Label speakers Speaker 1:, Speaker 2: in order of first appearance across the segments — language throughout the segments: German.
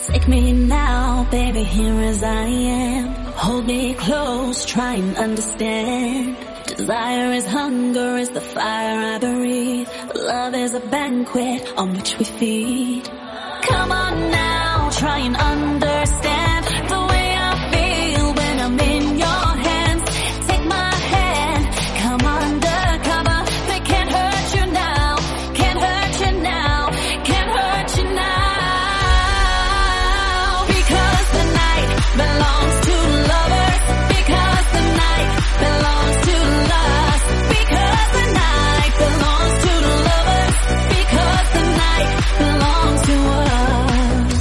Speaker 1: Take me now, baby, here as I am. Hold me close, try and understand. Desire is hunger, is the fire I breathe. Love is a banquet on which we feed. Come on now, try and understand the way I feel when I'm in your hands. Take my hand, come undercover. They can't hurt you now, can't hurt you now, can't hurt you now. Because the night belongs to lovers. Because the night belongs to us. Because the night belongs to lovers. Because the night belongs to us.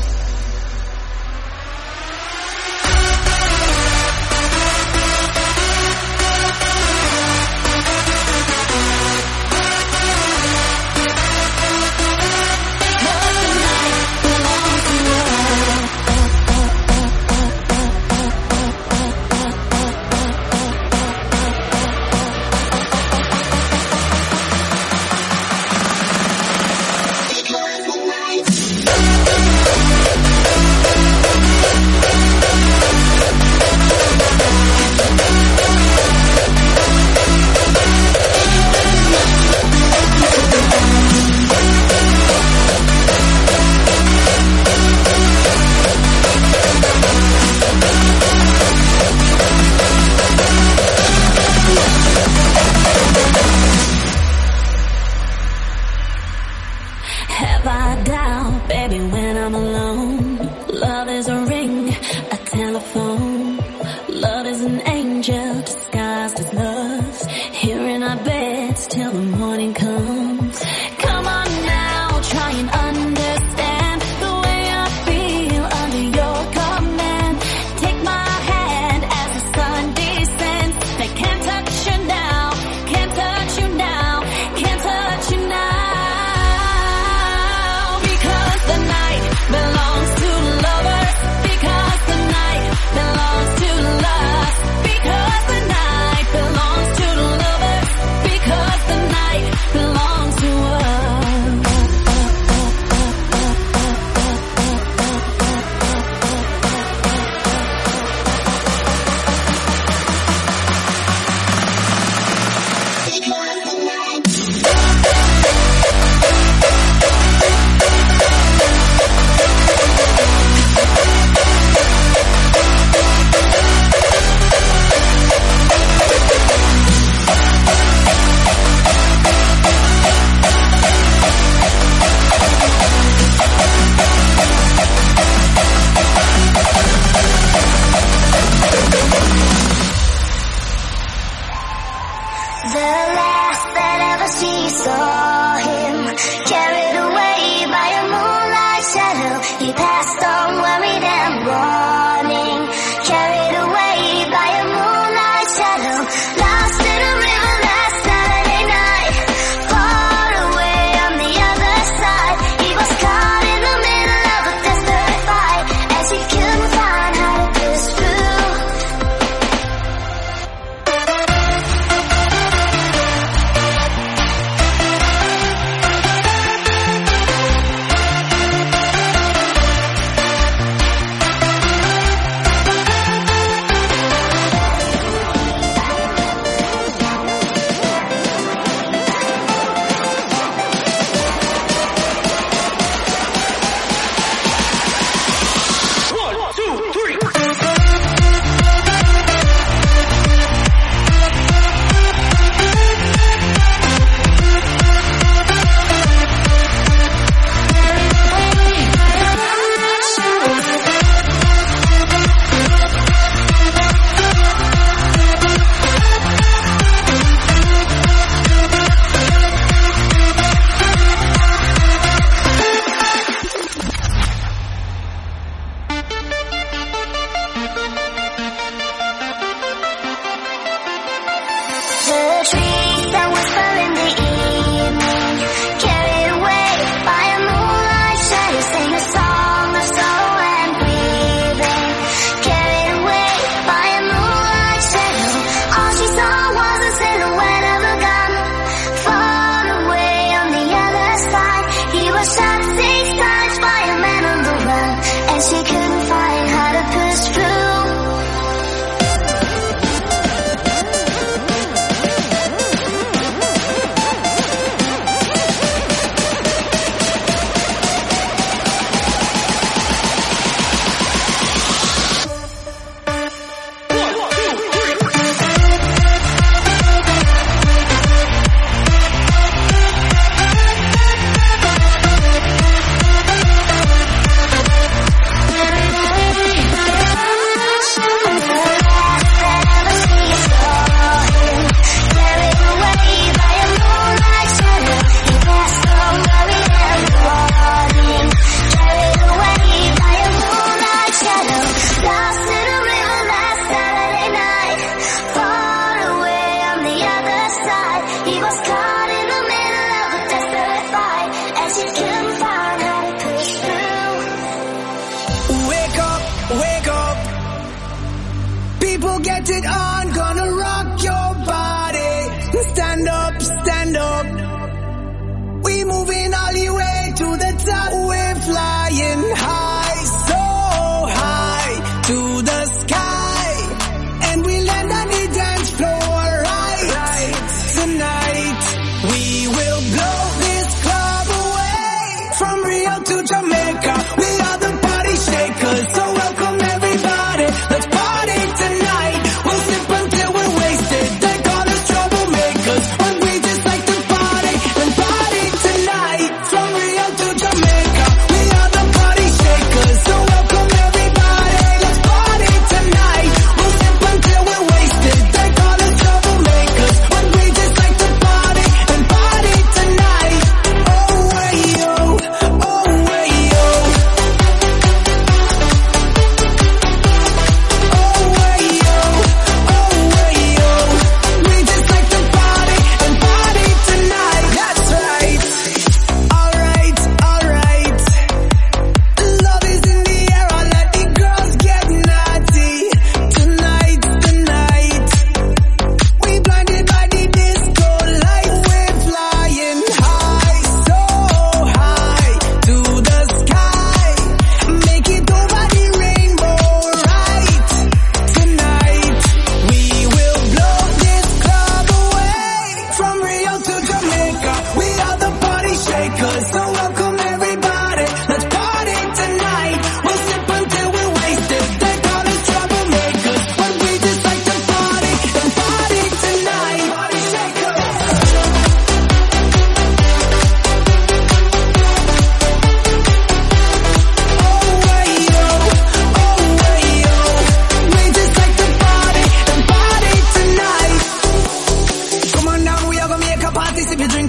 Speaker 1: Have I doubt, baby, when I'm alone? Love is a ring, a telephone. Love is an angel disguised as lust. Here in our beds till the morning comes. Come on now, try and understand the way I feel under your command. Take my hand as the sun descends. They can't touch you now, can't touch you now, can't touch you now. Because the night belongs to lovers. Because the night belongs to us. Because the night belongs to lovers. Because the night belongs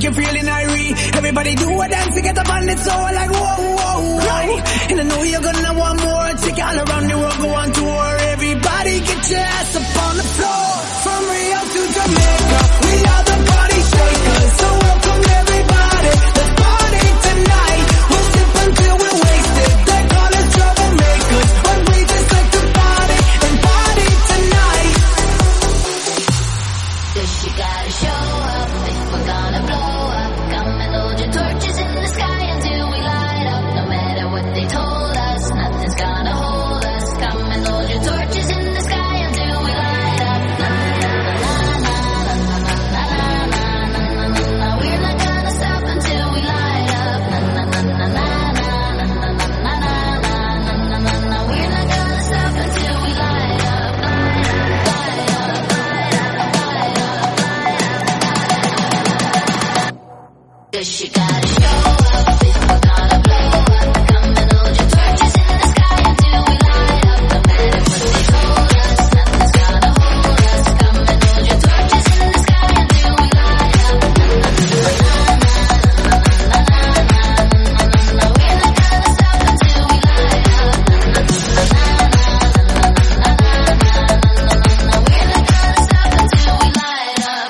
Speaker 2: you're feeling irate. Everybody do a dance to get up on it, so like whoa, whoa, whoa. And I know you're gonna want more. Take all around the world, go on tour. Everybody get your ass up on the floor. From Rio to Jamaica, we are the party shakers. So welcome everybody, let's party tonight. We'll sip until we're wasted. They call us troublemakers, but we just like to party and party tonight.
Speaker 1: Cause you gotta show up if we're gonna blow up. Come and hold your torches in the sky until we light up. No matter what they told us, nothing's gonna hold us. Come and hold your torches in the sky until we light up. We're not gonna stop until we light up. We're not gonna stop until we light up. Cause you gotta show up if we're gonna blow up. Come and hold your torches in the sky until we light up. No matter what they told us, nothing's gonna hold us. Come and hold your torches in the sky until we light up. We're not gonna stop until we light up. We're not gonna stop until we light up.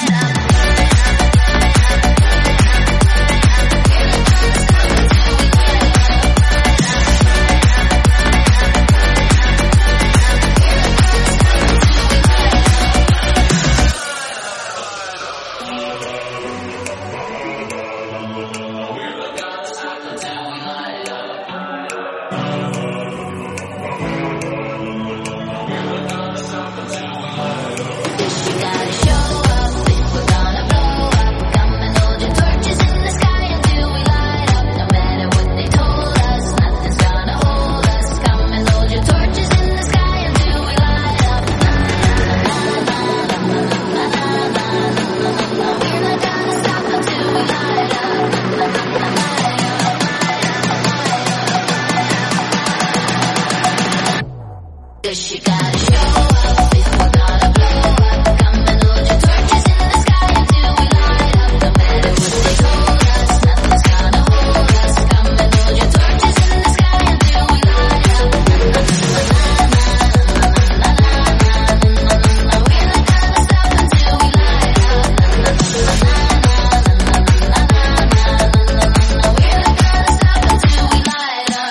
Speaker 1: You gotta show up if we're gonna blow up. Come and hold your torches in the sky until we light up. No matter what they told us, nothing's gonna hold us. Come and hold your torches in the sky until we light up. We're not gonna stop until we light up. Cause you gotta show up if we're gonna blow up. Come and hold your torches in the sky until we light up. No matter what they told us, nothing's gonna hold us. Come and hold your torches in the sky until we light up. We're not gonna stop until we light up. We're not gonna stop until we light up.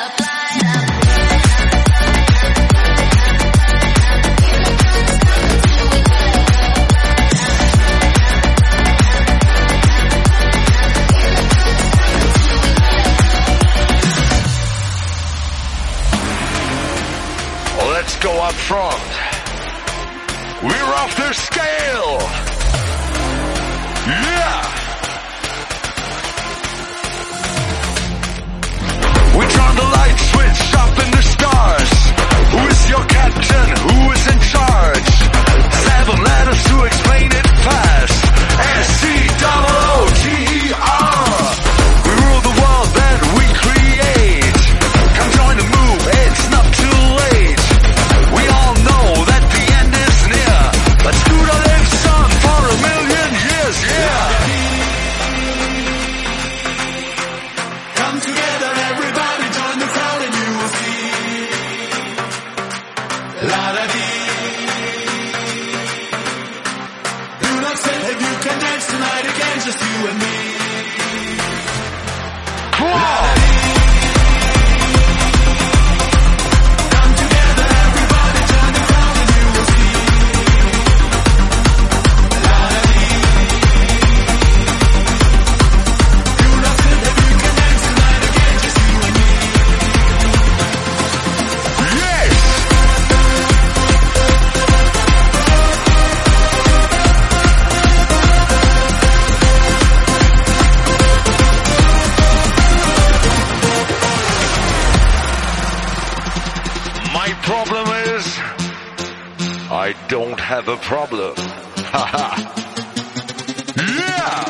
Speaker 3: Let's go up front. We're off the scale. Yeah. We turn the light switch up in the stars. Who is your captain? Who is in charge? 7 letters to explain it fast. SCOOTER. We rule the world that we create. Come join the move, it's not too late. We all know that the end is near. Let's do the live on for 1,000,000 years, yeah.
Speaker 2: Come together, everybody, join the crowd and you will see. La-da-dee. Do not say that you can dance tonight again, just you and me.
Speaker 3: Come on.
Speaker 2: Come together, everybody, join the crowd and you will see. La-da-dee. Do not say that you can dance tonight again, just you and me.
Speaker 3: Yes. My problem is I don't have a problem. Haha. Yeah.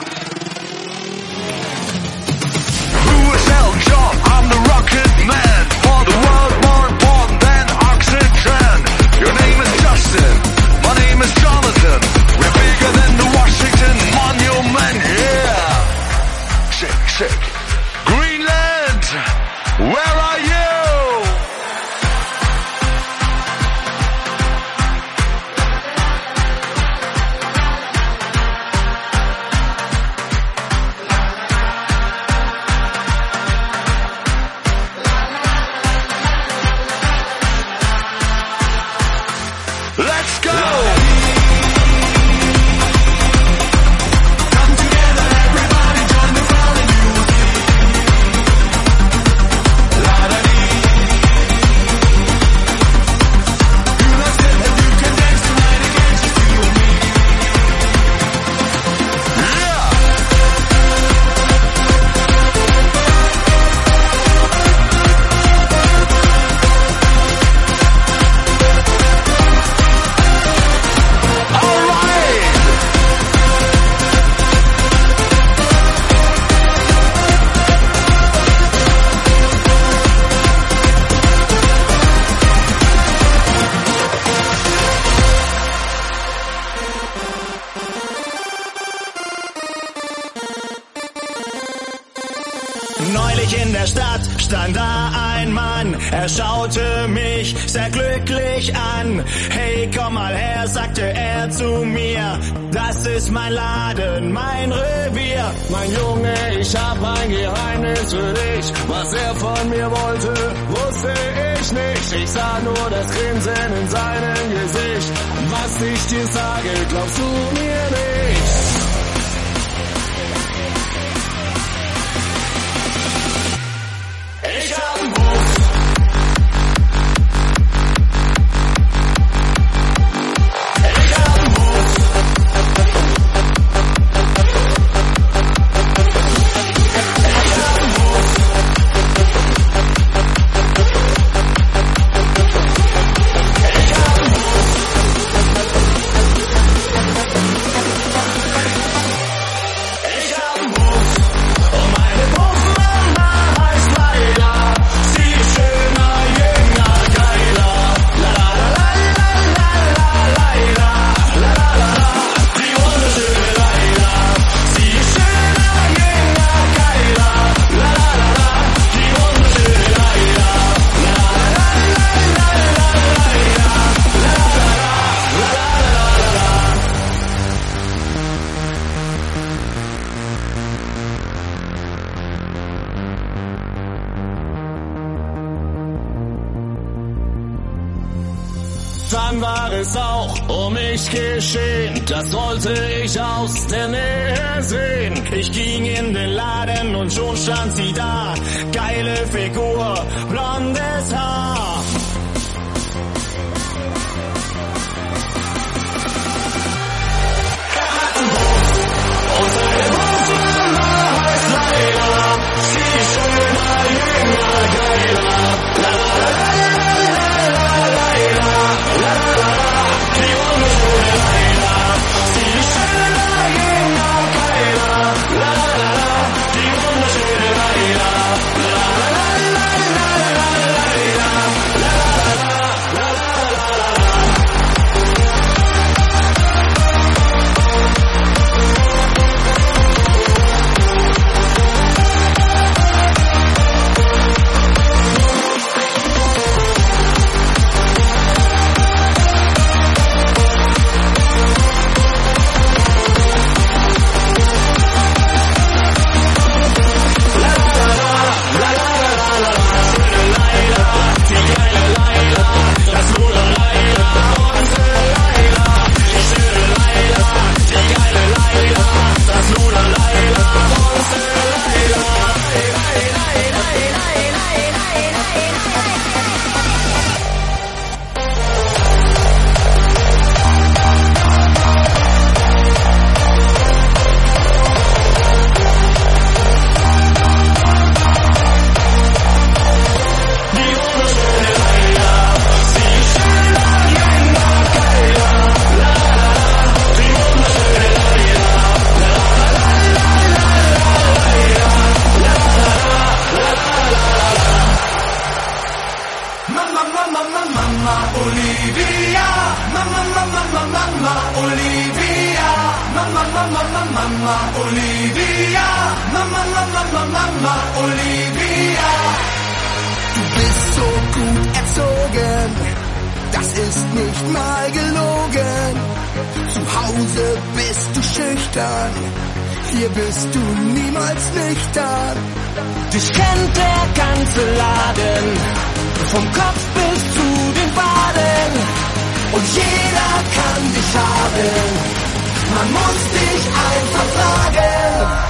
Speaker 3: Who is Elton John? I'm the rocket man. For the world more important than oxygen. Your name is Justin. My name is Jonathan. We're bigger than the Washington Monument. Yeah. Arctic, Greenland, where are you? Let's go! Come together, everybody, join the crowd and you will be la-da-dee. You must get that you can dance tonight against just you and me.
Speaker 2: Neulich in der Stadt stand da ein Mann, er schaute mich sehr glücklich an. Hey, komm mal her, sagte er zu mir, das ist mein Laden, mein Revier. Mein Junge, ich hab ein Geheimnis für dich, was er von mir wollte, wusste ich nicht. Ich sah nur das Grinsen in seinem Gesicht, was ich dir sage, glaubst du mir nicht? Ich hab 'n Bus. Ich hab 'n Bus. Ich hab 'n Bus. Ich hab 'n Bus. Ich hab 'n Bus. Und meine Busmama heißt Laila. Sie ist schöner, jünger, geiler. La la la la la la Laila. La la la la. Die wunderschöne Laila. Sie ist schöner, jünger, geiler. La la la la. Die wunderschöne Laila. La la la la la la Laila. La la la la. La la la la la. Dann war es auch um mich geschehen, das sollte ich aus der Nähe sehen. Ich ging in den Laden und schon stand sie da, geile Figur, blondes Haar. Er hat 'n Bus und seine Busmama heißt Laila. Sie ist schöner, jünger, geiler. La la la la la la Laila. La la la la, die wunderschöne Laila. Sie ist schöner, jünger, geiler. La la la la, die wunderschöne Laila. La la la la la la Laila. Mama, Olivia. Du bist so gut erzogen, das ist nicht mal gelogen. Zu Hause bist du schüchtern, hier bist du niemals nüchtern. Dich kennt der ganze Laden, vom Kopf bis zu den Waden. Und jeder kann dich haben, man muss dich einfach fragen.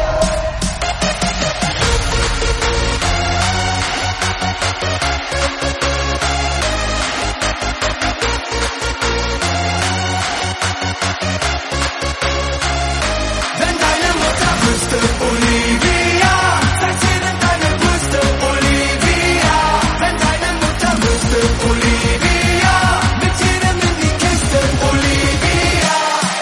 Speaker 2: Wenn deine Mutter wüsste, Olivia, zeig sie denn deine Brüste, Olivia. Wenn deine Mutter wüsste, Olivia, mit jedem in die Kiste, Olivia.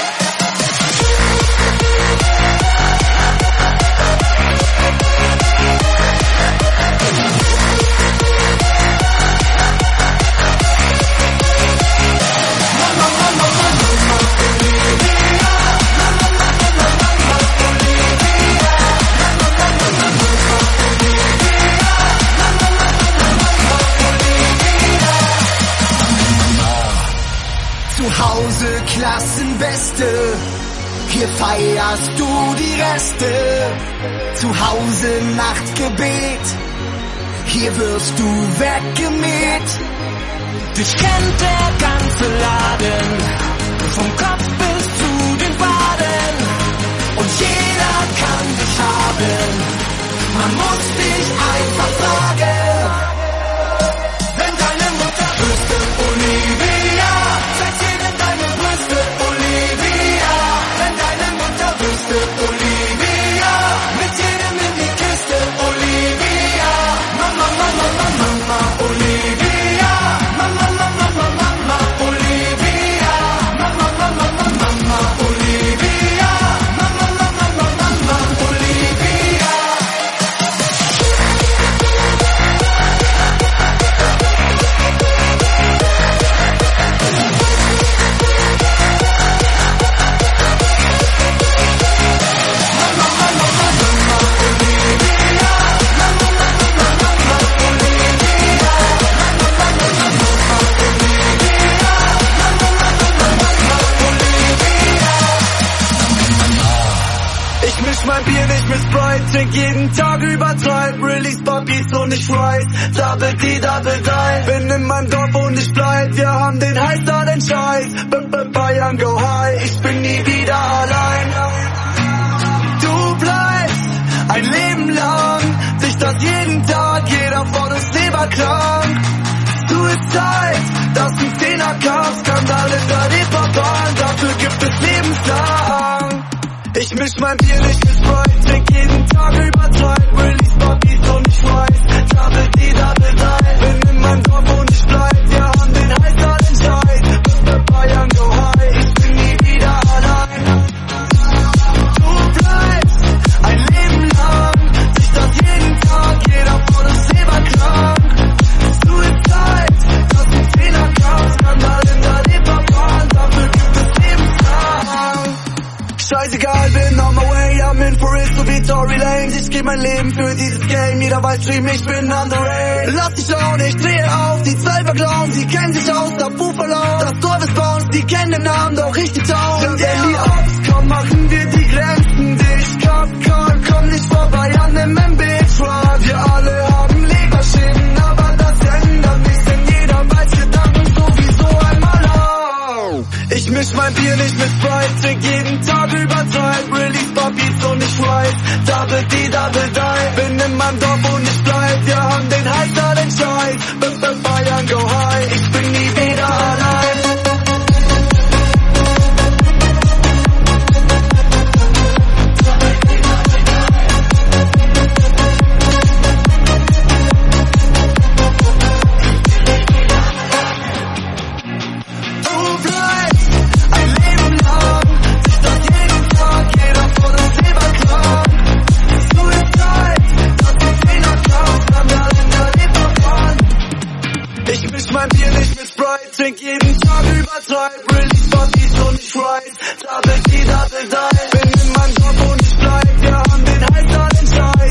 Speaker 2: Zu Hause Klassenbeste, hier feierst du die Reste. Zu Hause Nachtgebet, hier wirst du weggemäht. Dich kennt der ganze Laden, vom Kopf bis zu den Waden. Und jeder kann dich haben, man muss dich einfach fragen. Wenn deine Mutter wüsste, Olivia, zeig sie denn deine Brüste, Olivia. Wenn deine Mutter wüsste, Olivia, mit jedem in die Kiste, Olivia. Mama, Mama, Mama, Mama, Olivia. Mama, Mama, Mama, Mama, Olivia. Mama, Mama, Mama, Mama, Olivia. Mama, Mama, Mama, Mama, Olivia.
Speaker 4: Ich misch mein Bier nicht mit Sprite, trink jeden Tag übertreib, release Puppies und ich rise, Double D, Double Die. Bin in meinem Dorf und ich bleib, wir haben den Heiß da den Scheiß, Bayern go high, ich bin nie wieder allein. Du bleibst ein Leben lang, dich das jeden Tag, jeder von uns leberkrank. Suicide, das ein Zehnerkampf, Skandal in der Reeperbahn, dafür gibt es lebenslang. Ich misch mein Bier nicht mit Sprite, trink jeden Tag übertreib, release Puppies und ich weiß, Double D, Double Die. Bin in meinem Dorf und ich bleib, wir haben den Heiß da den Scheiß, Bayern go high, ich bin nie wieder allein. Du bleibst ein Leben lang, sich das jeden Tag, jeder von uns leberkrank. Suicide, das ist Fehlerkampf, Skandal in der Reeperbahn, dafür gibt es lebenslang. Scheißegal, bin on my way, I'm in for it, so wie Tory Lanez. Ich geb mein Leben für dieses Game, jeder weiß, stream, ich bin on the rain. Lass dich schauen, ich drehe auf, die 12er Clowns, die kennen sich aus, der Buffalo. Das Dorf ist bei uns, die kennen den Namen, doch ich die Town. Sind die Ops, komm, machen wir die Grenzen dicht. Kapkan, komm nicht vorbei an dem MB-Truck. Wir alle haben Leberschäden, aber das ändert nichts, denn jeder weiß, wir danken sowieso einmal auf. Ich misch mein Bier nicht mit Sprite, trink jeden Tag übertreib, release Puppies und ich rise, Double D, Double Die. Bin in meinem Dorf und ich bleib, wir haben den Heiß da den Scheiß, Bayern go high, ich bin nie wieder allein. Du bleibst ein Leben lang, sich das jeden Tag, jeder von uns leberkrank. Suicide, das ist Fehlerkampf, Skandal in der Reeperbahn. Ich misch mein Bier nicht mit Sprite, trink jeden Tag übertreib, release Puppies und ich rise, Double D, Double Die. Bin in meinem Dorf und ich bleib, wir haben den Heiß da den Scheiß,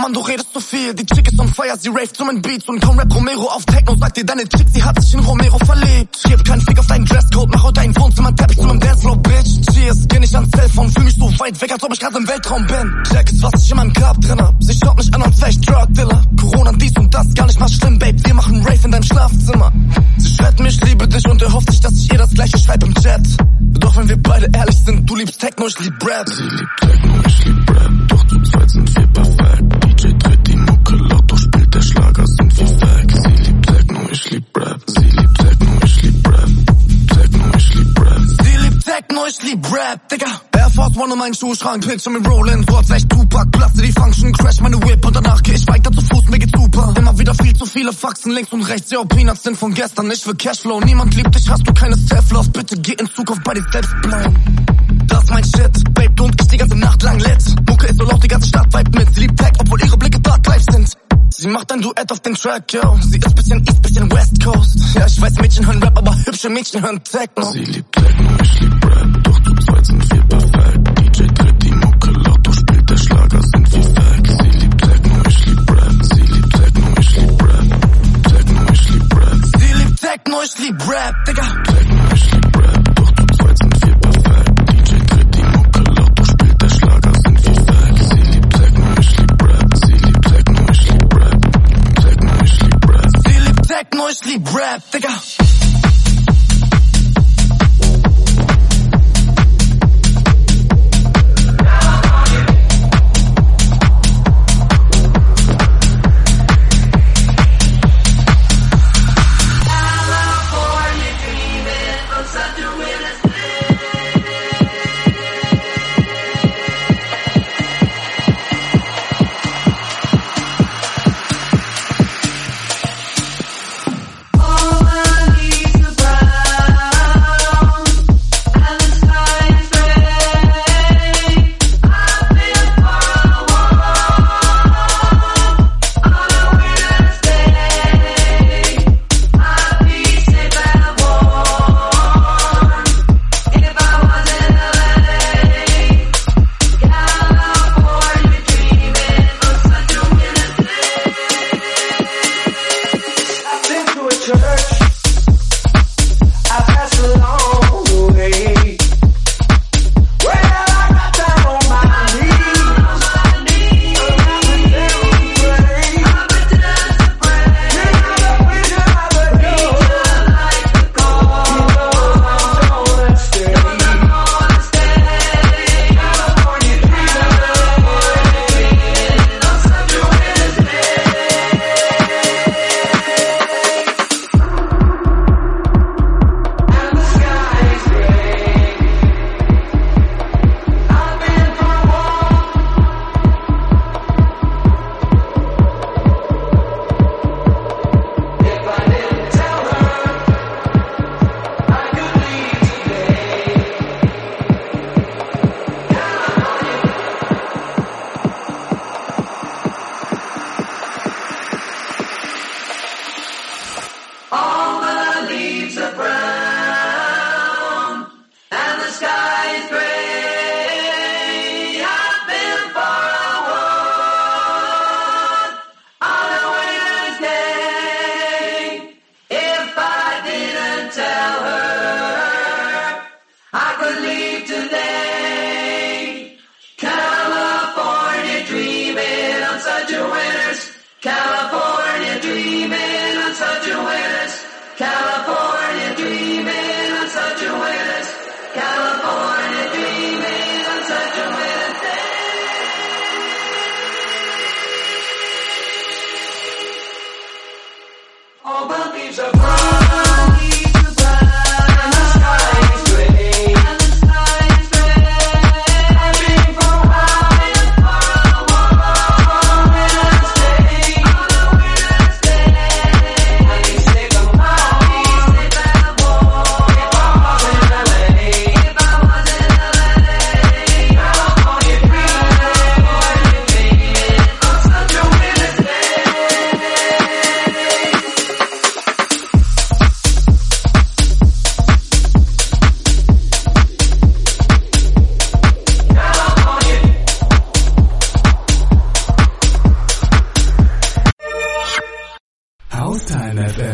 Speaker 5: Mann, du redest zu viel. Die Chick ist on fire, sie raved zu meinen Beats. Und kaum Rap Romero auf Techno, sagt dir deine Chick, sie hat sich in Romero verliebt. Ich geb keinen Fick auf deinen Dresscode, mach heute dein Wohnzimmer Teppich zu meinem Dancefloor, Bitch. Cheers, geh nicht ans Telefon, fühl mich so weit weg, als ob ich grad im Weltraum bin. Check ist, was ich in meinem Grab drin hab. Sie schaut mich an und vielleicht Drug Dealer. Corona, dies und das, gar nicht mal schlimm, Babe. Wir machen Rave in deinem Schlafzimmer. Sie schreibt mir, ich liebe dich und erhofft sich, dass ich ihr das gleiche schreibe im Chat. Doch wenn wir beide ehrlich sind, du liebst Techno, ich lieb Rap.
Speaker 6: Sie liebt Techno, ich lieb Rap, doch zu zweit sind wir perfekt. DJ dreht die Mucke laut, doch spielt der Schlager, sind wir weg. Sie liebt Techno, ich lieb Rap. Sie liebt Techno, ich lieb Rap. Techno, ich lieb Rap.
Speaker 5: Sie liebt Techno, ich lieb Rap, Digga. Air Force One in meinen Schuhschrank, Picture mit Rollin', so als echt Tupac. Blaste die Function, crash meine Whip und danach geh ich weiter zu Fuß, mir geht's super. Immer wieder viel zu viele Faxen links und rechts, ja, Peanuts sind von gestern, ich will Cashflow. Niemand liebt dich, hast du keine Self-Love, bitte geh in Zukunft bei dir selbst bleiben. Das ist mein Shit, Babe, und ich die ganze Nacht lang lit. Mucke ist so laut, die ganze Stadt vibe mit. Sie liebt Tech, obwohl ihre Blicke Dark Life sind. Sie macht ein Duett auf den Track, yo. Sie ist bisschen East, bisschen West Coast. Ja, ich weiß, Mädchen hören Rap, aber hübsche Mädchen hören Techno.
Speaker 6: Sie liebt Techno, ich lieb Rap, doch zu zweit sind wir perfekt. DJ dreht die Mucke laut, doch spielt der Schlager, sind wir weg. Sie liebt Techno, ich lieb Rap. Sie liebt Techno, ich lieb Rap. Techno, ich lieb Rap.
Speaker 5: Sie liebt Techno, ich lieb Rap, Digga.
Speaker 6: Techno, ich lieb Rap, doch zu zweit sind wir perfekt. DJ dreht die Mucke laut, doch spielt der Schlager, sind wir weg. Sie liebt Techno, ich lieb Rap. Sie liebt Techno, ich lieb Rap. Techno, ich lieb Rap.
Speaker 5: Sie liebt Techno, ich lieb Rap, Digga.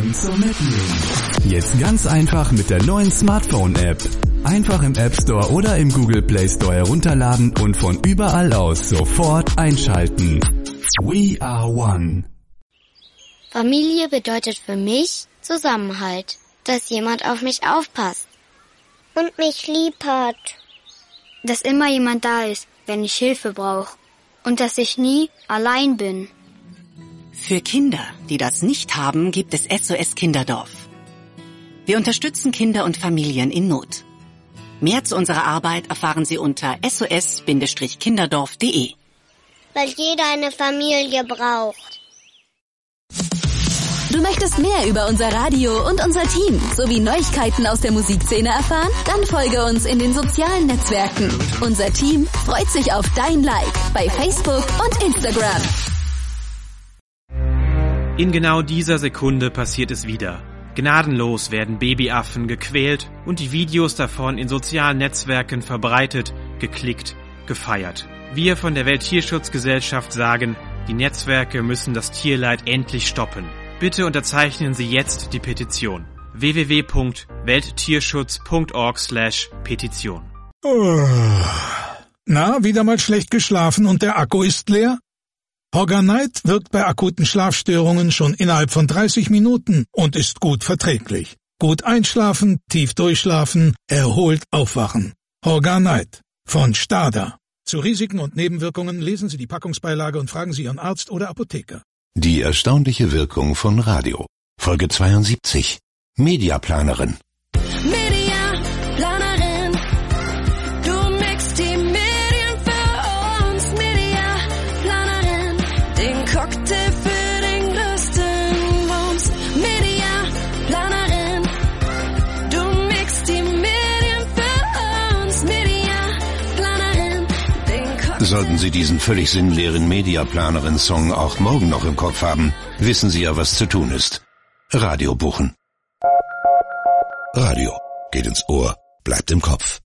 Speaker 7: Wissen zum Mitnehmen. Jetzt ganz einfach mit der neuen Smartphone-App. Einfach im App Store oder im Google Play Store herunterladen und von überall aus sofort einschalten. We are one.
Speaker 8: Familie bedeutet für mich Zusammenhalt, dass jemand auf mich aufpasst.
Speaker 9: Und mich lieb hat.
Speaker 8: Dass immer jemand da ist, wenn ich Hilfe brauche. Und dass ich nie allein bin.
Speaker 10: Für Kinder, die das nicht haben, gibt es SOS Kinderdorf. Wir unterstützen Kinder und Familien in Not. Mehr zu unserer Arbeit erfahren Sie unter sos-kinderdorf.de.
Speaker 9: Weil jeder eine Familie braucht.
Speaker 1: Du möchtest mehr über unser Radio und unser Team sowie Neuigkeiten aus der Musikszene erfahren? Dann folge uns in den sozialen Netzwerken. Unser Team freut sich auf dein Like bei Facebook und Instagram.
Speaker 11: In genau dieser Sekunde passiert es wieder. Gnadenlos werden Babyaffen gequält und die Videos davon in sozialen Netzwerken verbreitet, geklickt, gefeiert. Wir von der Welttierschutzgesellschaft sagen, die Netzwerke müssen das Tierleid endlich stoppen. Bitte unterzeichnen Sie jetzt die Petition. www.welttierschutz.org/Petition.
Speaker 12: Na, wieder mal schlecht geschlafen und der Akku ist leer? Horganite wirkt bei akuten Schlafstörungen schon innerhalb von 30 Minuten und ist gut verträglich. Gut einschlafen, tief durchschlafen, erholt aufwachen. Horganite von Stada. Zu Risiken und Nebenwirkungen lesen Sie die Packungsbeilage und fragen Sie Ihren Arzt oder Apotheker.
Speaker 13: Die erstaunliche Wirkung von Radio. Folge 72. Mediaplanerin.
Speaker 1: Mediaplanerin, du mixt die Medien für uns. Mediaplanerin, den Cocktail für den größten Wumms. Mediaplanerin, du mixt die Medien für uns. Mediaplanerin, den Cocktail.
Speaker 13: Sollten Sie diesen völlig sinnleeren Mediaplanerin-Song auch morgen noch im Kopf haben, wissen Sie ja, was zu tun ist. Radio buchen. Radio geht ins Ohr, bleibt im Kopf.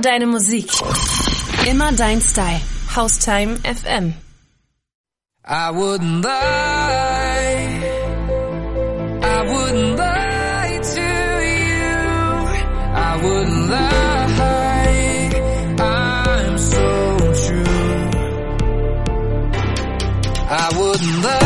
Speaker 14: deine Musik. Immer dein Style. Haustime FM.
Speaker 15: I wouldn't lie. I wouldn't lie to you. I wouldn't lie. I'm so true. I wouldn't lie.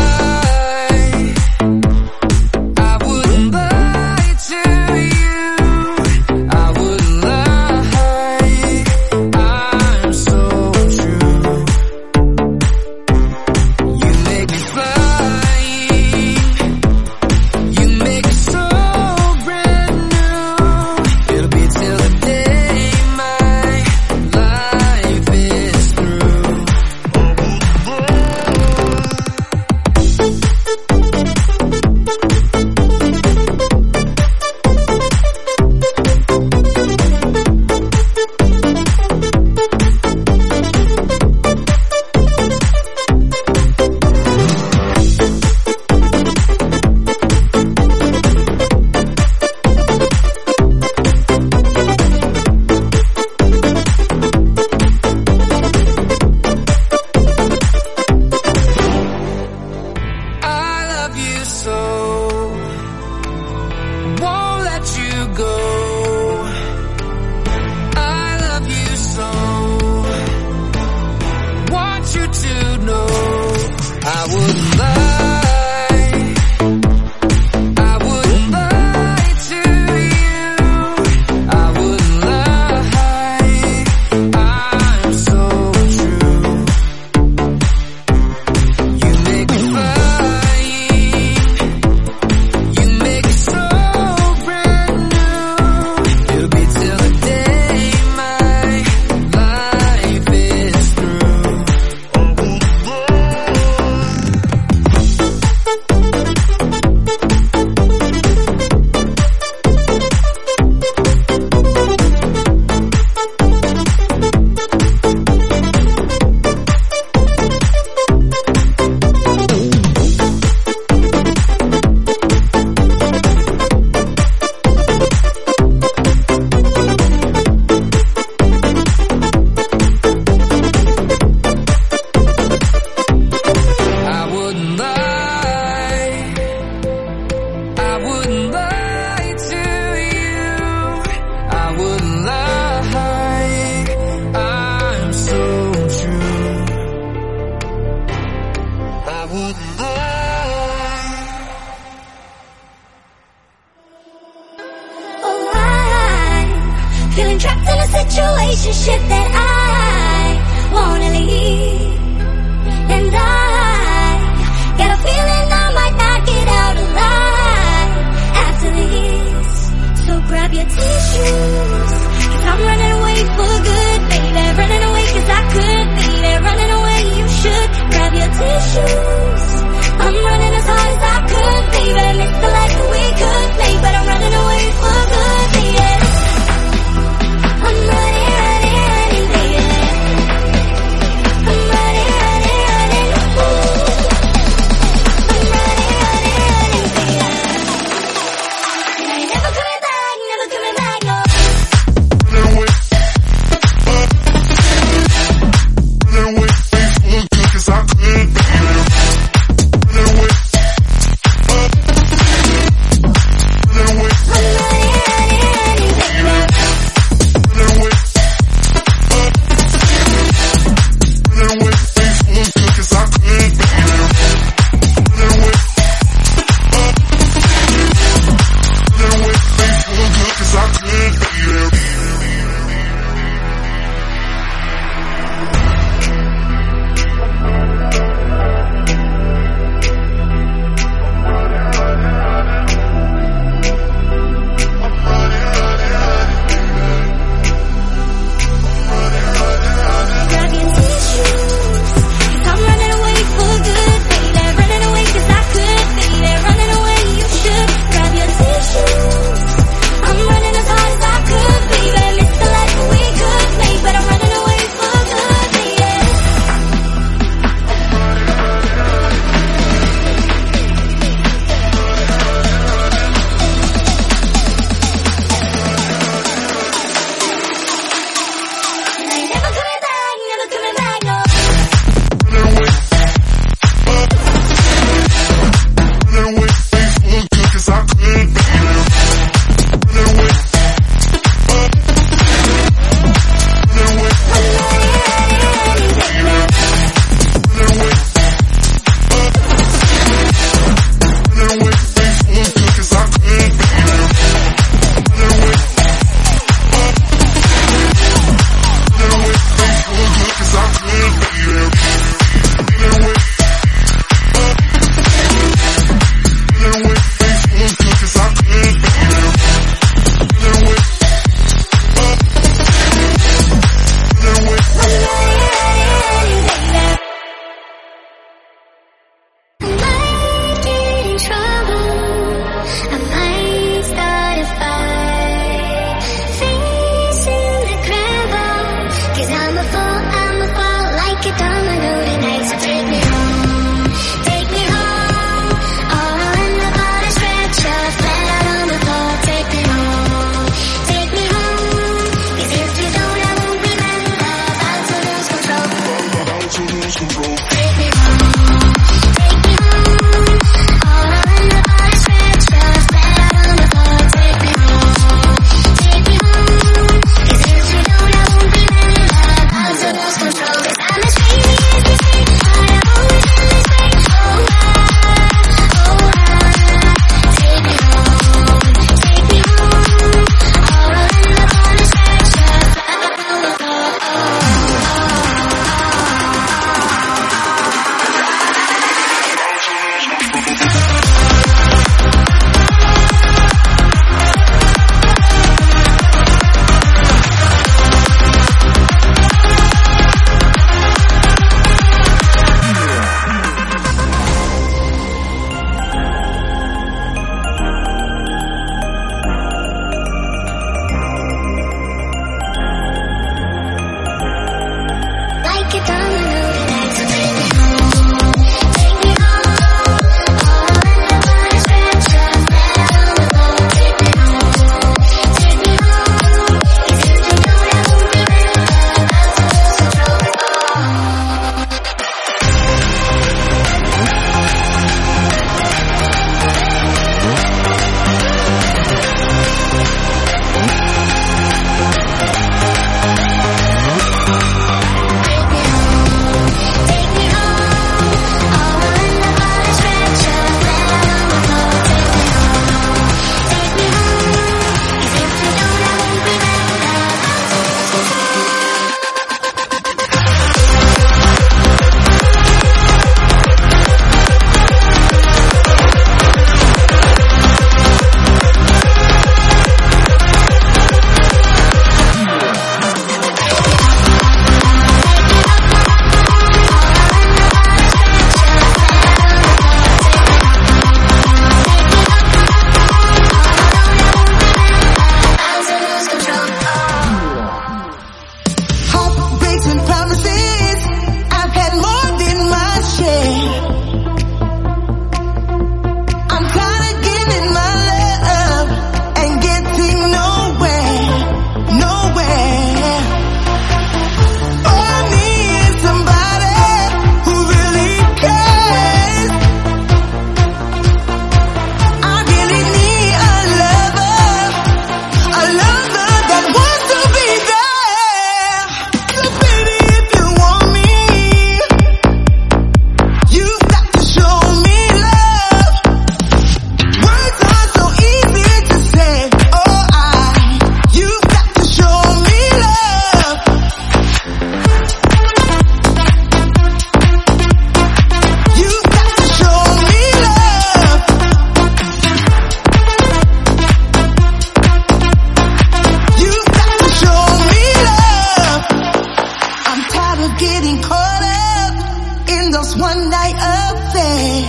Speaker 2: one-night affair.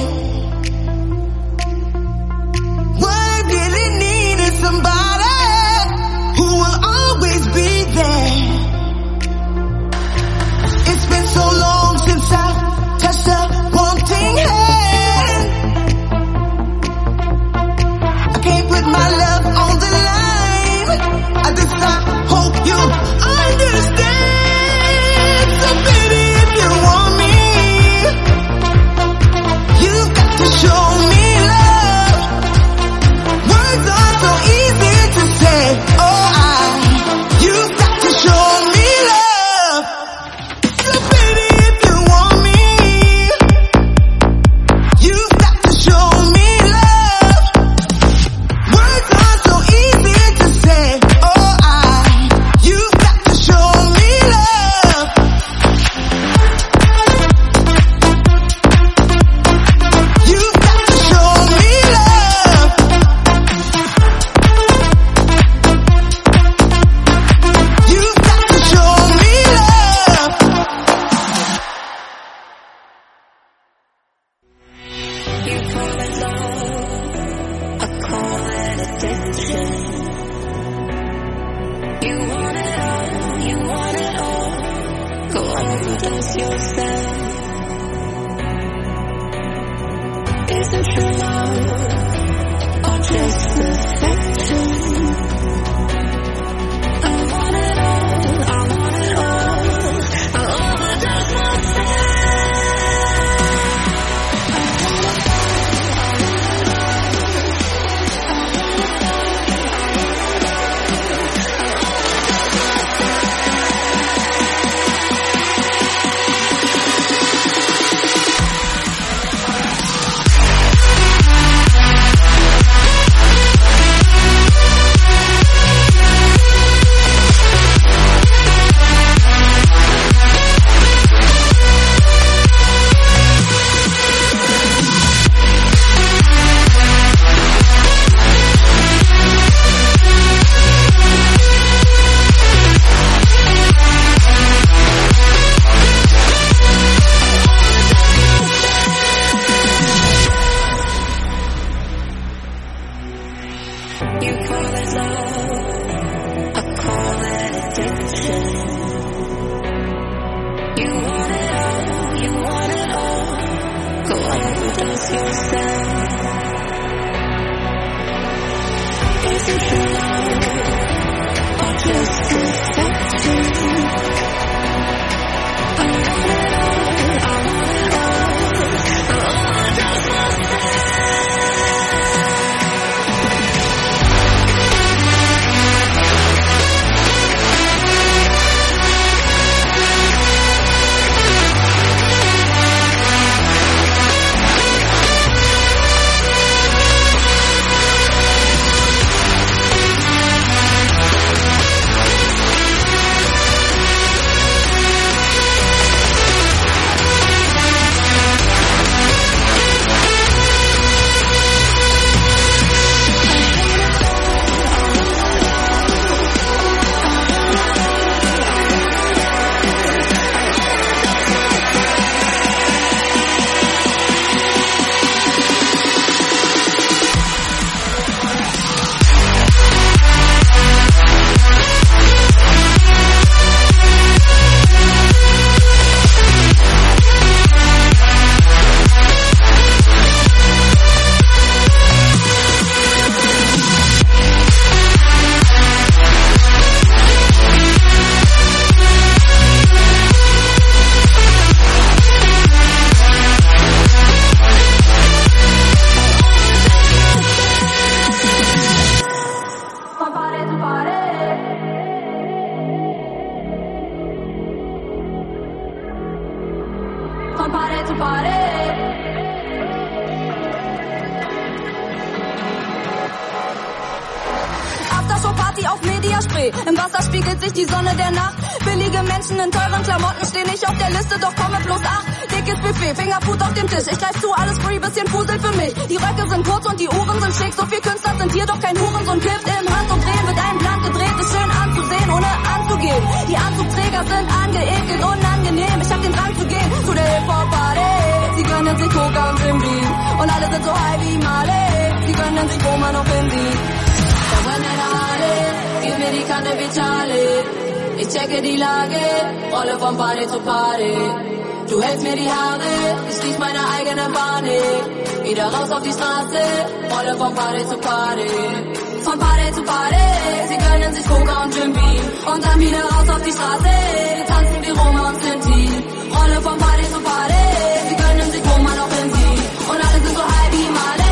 Speaker 2: What I really need is somebody who will always be there. It's been so long since I touched a wanting hand. I can't put my love on the line. I just hope you understand. So baby, if you want me, you've got to show me love. Words are so easy to say. Oh, you've got to show me love. So baby, if you want me, you've got to show me love. Words are so easy to say. Oh, you've got to show me love. You've got to show me love. You've got to show me love.
Speaker 1: You fall in love, a cold addiction. You want it all, you want it all. Go overdose yourself. Isn't true love or just affection? I want it all, I want it all. I'll overdose myself. You call it love, I call it addiction. You want it all, you want it all. Go overdose yourself. Is it true love or just affection? I want it all, I want it all. I'll overdose myself.
Speaker 16: Aftershow-Party auf Mediaspray. Im Wasser spiegelt sich die Sonne der Nacht. Billige Menschen in teuren Klamotten stehen nicht auf der Liste, doch komme bloß 8. dickes Buffet, Fingerfood auf dem Tisch. Ich greif zu, alles free, bisschen Fusel für mich. Die Röcke sind kurz und die Uhren sind schick. So viel Künstler sind hier, doch kein Hurensohn kippt im Handumdrehen. Wird ein Blatt gedreht, ist schön anzusehen, ohne anzugehen. Die Anzugträger sind angeekelt, unangenehm. Ich hab den Drang zu gehen zu der Hip-Hop-Party. Sie gönnen sich Coca und Jim Beam und alle sind so high wie Marley. Sie gönnen sich Roma noch Benzin. Gib mir die Kante wie Charlie. Ich checke die Lage, rolle von Party zu Party. Du hältst mir die Haare, ich schließ meine eigene Panik. Wieder raus auf die Straße, rolle von Party zu Party. Von Party zu Party, sie gönnen sich Coca und Jim Beam. Und dann wieder raus auf die Straße, tanzen wie Roma und Sinti. Rolle von Party zu Party, sie gönnen sich Roma noch Benzin. Und alle sind so high wie Marley.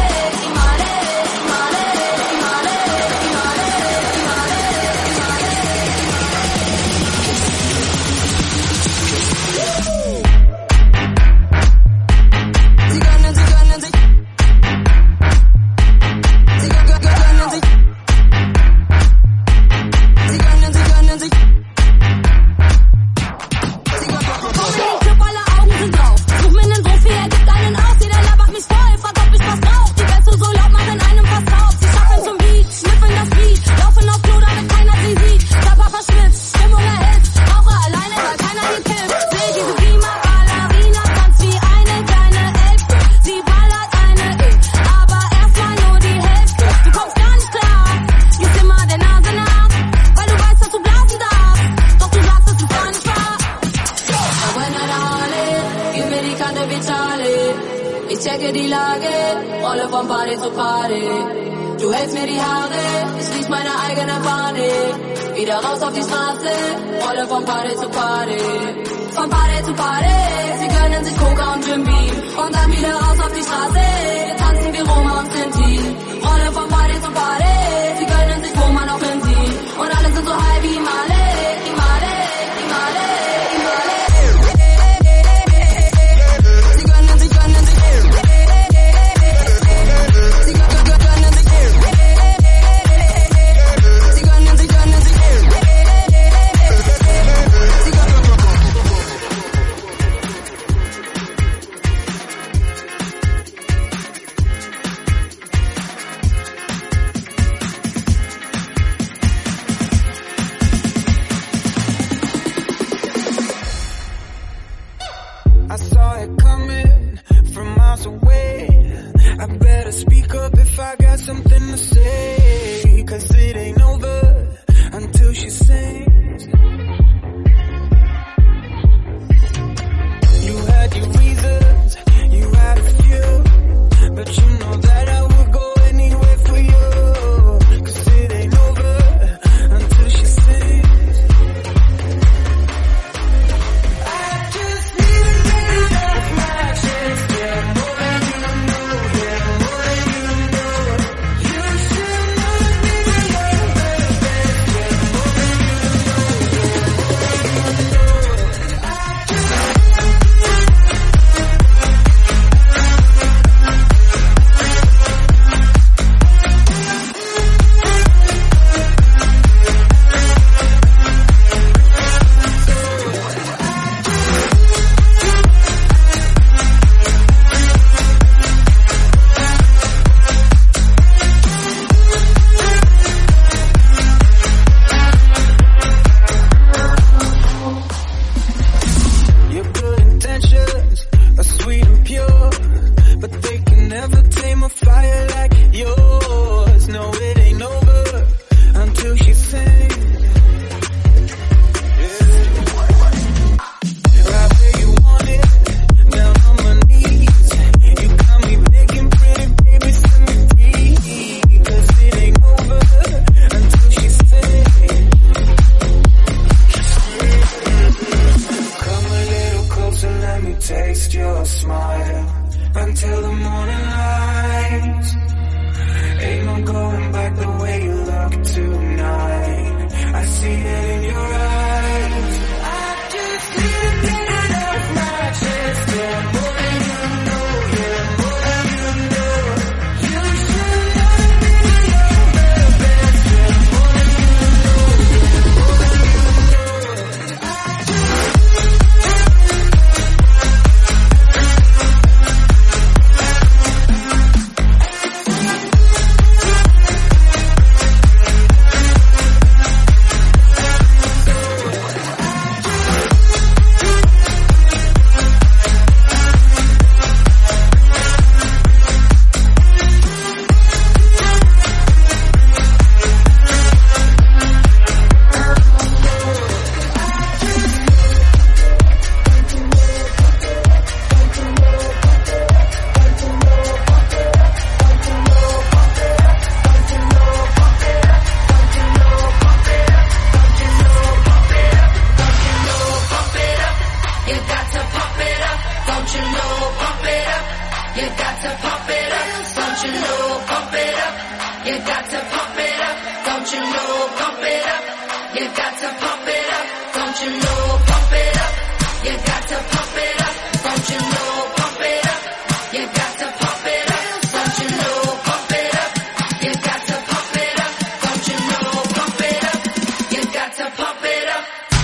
Speaker 16: You got to pump it up, don't you know? Pump it up. You got to pump it up, don't you know? Pump it up. You got to pump it up, don't you know? Pump it up. You got to pump it up, don't you know? Pump it up. You got to pump it up, don't you know? Pump it up. You got to pump it up, don't you know? Pump it up. You got to pump it up.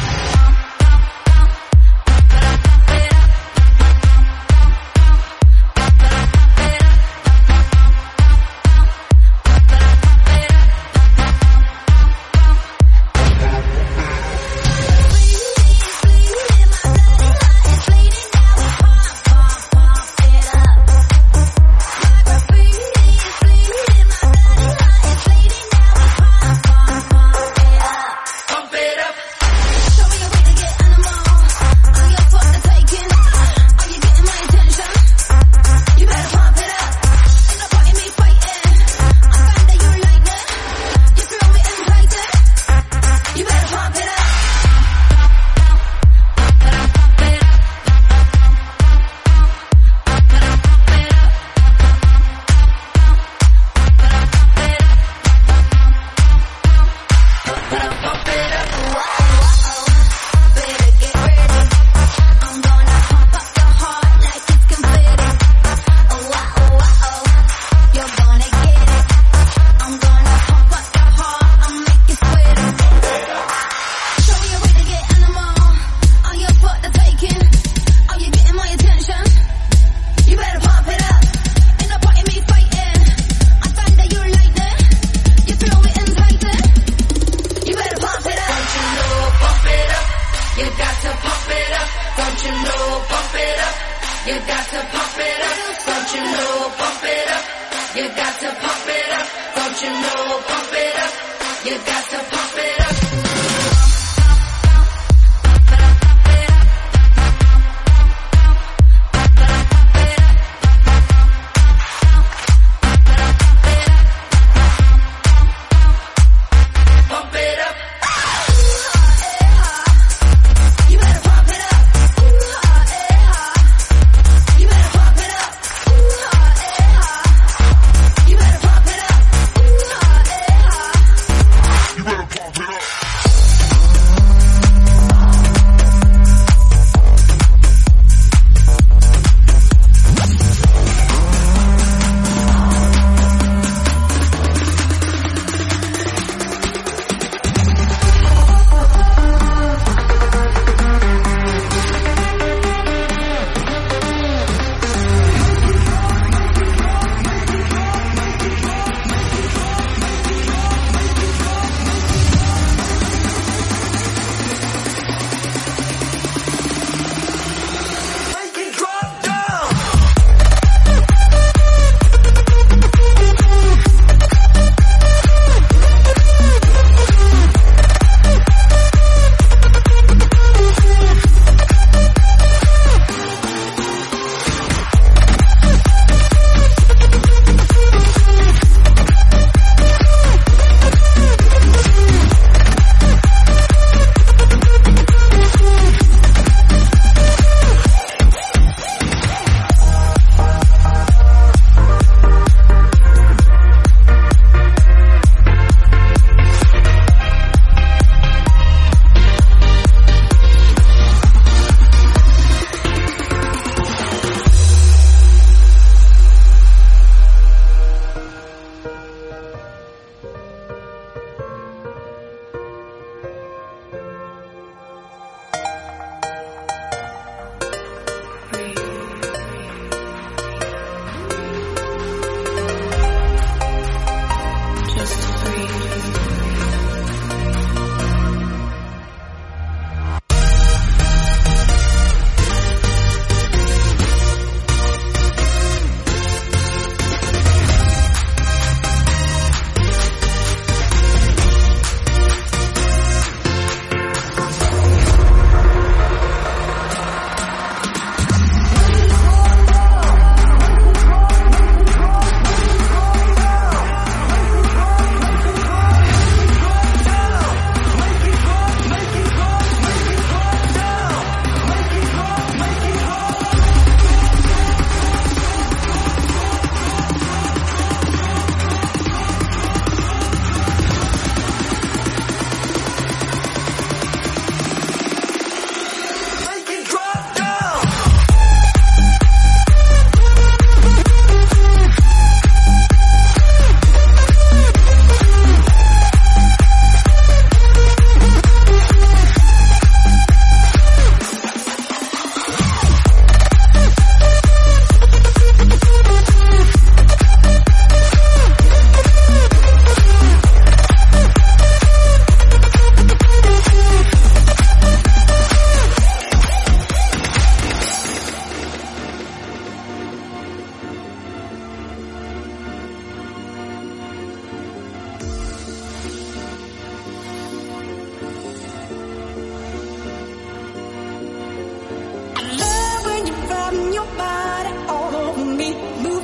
Speaker 16: You got to pump it up, don't you know? Pump it up. You got to pump it up, don't you know? Pump it up. You got to pump it up.